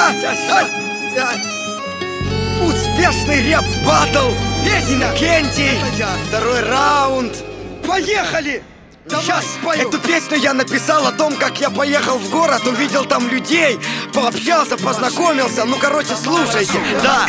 Успешный рэп-баттл! Иннокентий! Второй раунд! Поехали! Сейчас спою. Эту песню я написал о том, как я поехал в город, увидел там людей, пообщался, познакомился. Ну, короче, слушайте. Да.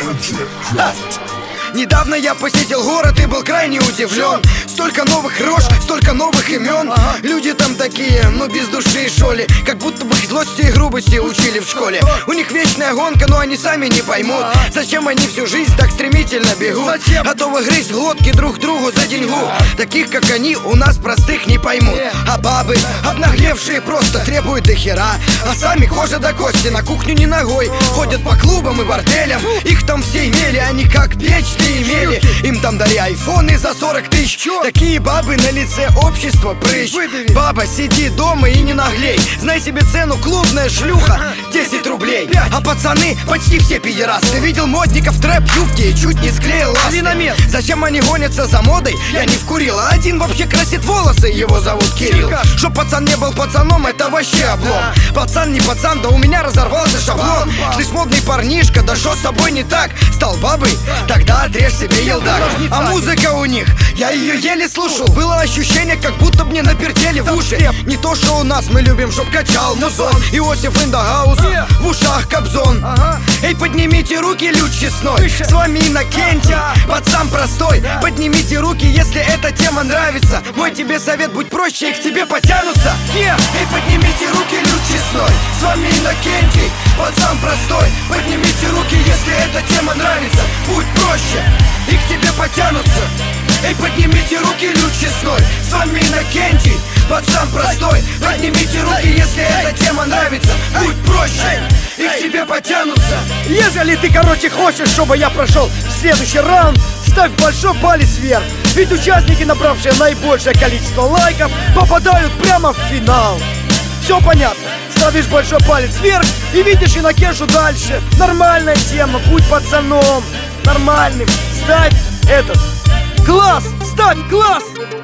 Недавно я посетил город и был крайне удивлен. Столько новых рож, столько новых имен. Люди там такие, ну без души, что ли. Как будто бы злости и грубости учили в школе. У них вечная гонка, но они сами не поймут, зачем они всю жизнь так стремительно бегут. Готовы грызть глотки друг другу за деньгу. Таких, как они, у нас простых не поймут. А бабы, обнаглевшие, просто требуют до хера. А сами кожа до кости, на кухню не ногой. Ходят по клубам и борделям. Их там все имели, они как печь имели. Им там дали айфоны за 40 тысяч. Такие бабы на лице общества прыщ. Баба, сиди дома и не наглей. Знай себе цену, клубная шлюха 10 рублей. А пацаны почти все пидерасы. Видел модников в трэп-юбке и чуть не склеил ласты. Зачем они гонятся за модой, я не вкурил. А один вообще красит волосы, его зовут Кирилл. Чтоб пацан не был пацаном, это вообще облом. Пацан не пацан, да у меня разорвался шаблон. Слышь, модный парнишка, да шо с собой не так? Стал бабой? Тогда отрежь себе елдак. А музыка у них, я ее еле слушал. Было ощущение, как будто мне напердели в уши. Не то, что у нас, мы любим, чтоб качал музон. Иосиф Индагаус, в ушах Кобзон. Эй, поднимите руки, люд честной. С вами Иннокентий, пацан простой. Поднимите руки, если эта тема нравится. Мой тебе совет, будь проще, и к тебе потянутся. Эй, поднимите руки, люд честной. С вами Иннокентий, пацан простой. Поднимите руки, если эта тема нравится. Будь проще, и к тебе потянутся. Эй, поднимите руки, люд честной. С вами Иннокентий, пацан простой. Поднимите руки, если эта тема нравится. Будь проще, и к тебе потянутся. Если ты, короче, хочешь, чтобы я прошел в следующий раунд, ставь большой палец вверх. Ведь участники, набравшие наибольшее количество лайков, попадают прямо в финал. Все понятно? Ставишь большой палец вверх и видишь Иннокентию дальше. Нормальная тема, будь пацаном нормальным. Ставь этот класс, ставь класс.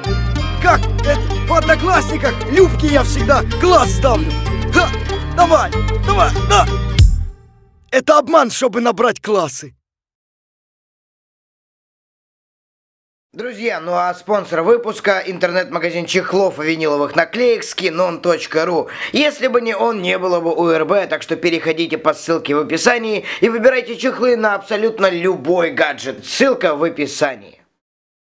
Как это в Одноклассниках, Любки я всегда класс ставлю. Ха, давай, да. Это обман, чтобы набрать классы. Друзья, ну а спонсор выпуска — интернет-магазин чехлов и виниловых наклеек skinon.ru. Если бы не он, не было бы УРБ, так что переходите по ссылке в описании и выбирайте чехлы на абсолютно любой гаджет. Ссылка в описании.